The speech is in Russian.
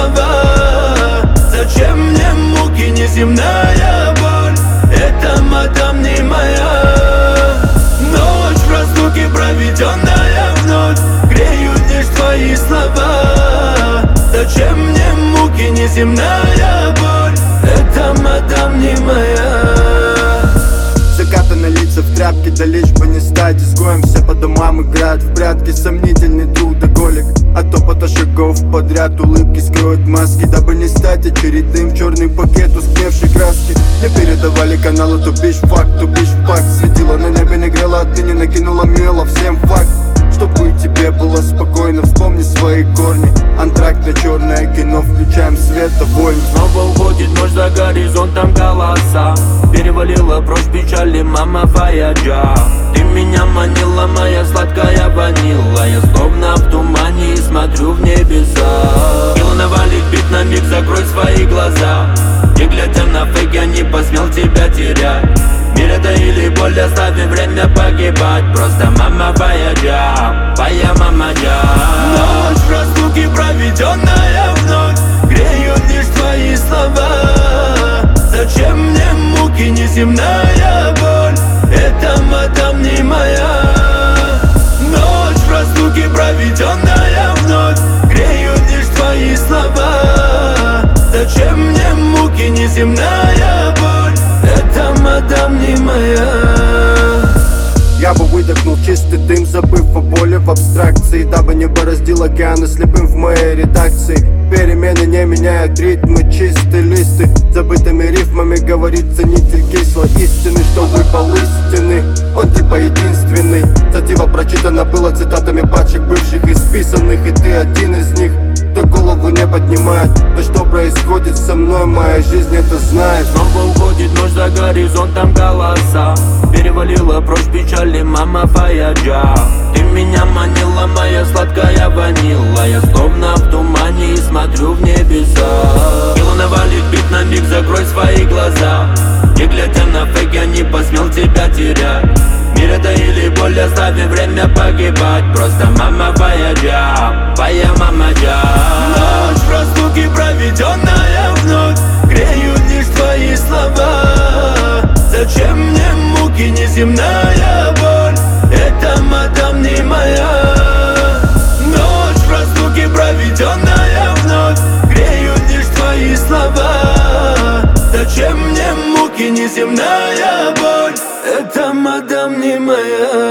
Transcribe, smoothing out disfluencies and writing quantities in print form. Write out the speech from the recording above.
слова. Зачем мне муки, неземная боль? Это мадам не моя. Ночь в разлуке, проведенная вновь, греют лишь твои слова. Зачем мне муки, неземная боль? Это мадам не моя. Закатаны лица в тряпки, да лишь бы не стать изгоем. Все по домам играют в прятки, сомнительный трудоголик. От топота шагов подряд улыбки скроют маски, дабы не стать очередным черный пакет ускневшей краски. Не передавали каналы, тупишь факт, светило на небе не грело, а ты не накинула мело. Всем факт, чтобы тебе было спокойно, вспомни свои корни. Антрактное черное кино, включаем свет, довольно. Снова уходит ночь, за горизонтом голоса. Перевалила прочь печали, мама вояджа. Ты меня манила, моя сладкая ванила. Я словно в тумане и смотрю в небеса. Сила навалит бит на миг, закрой свои глаза. И глядя на фейк, я не посмел тебя терять. Мир это или боль, оставим время погибать. Просто мама вояджа, твоя мама джа. Ночь в разлуке, проведенная вновь, греют лишь твои слова. Зачем мне муки, неземная боль? Это мадам не моя. Ночь в разлуке, проведенная вновь, греют лишь твои слова. Зачем мне муки, неземная боль? Это мадам не моя. Я бы выдохнул чистый дым, забыв о боли в абстракции, дабы не бороздил океаны слепым в моей редакции. Перемены не меняют ритмы, чистые листы. Забытыми рифмами говорит ценитель кислой истины, что выпал истины, он типа единственный. Статива прочитана была цитатами пачек бывших и списанных, и ты один из них, кто голову не поднимает. То, что происходит со мной, моя жизнь это знает. Снова уходит ночь, за горизонтом голоса. Перевалила прочь печали, мама вояджа. Ты меня манила, моя сладкая ванила. Я словно в тумане и смотрю в небеса. Сила навалит бит на миг, закрой свои глаза. И глядя на фейк, я не посмел тебя терять. Мир это или боль, оставим время погибать. Просто мама вояджа, твоя мама джа. Ночь в разлуке, проведенная вновь, греют лишь твои слова. Зачем мне муки, неземная боль? Это мадам не моя. Ночь в разлуке, проведенная вновь, греют лишь твои слова. Зачем мне муки, неземная боль? Это мадам не моя.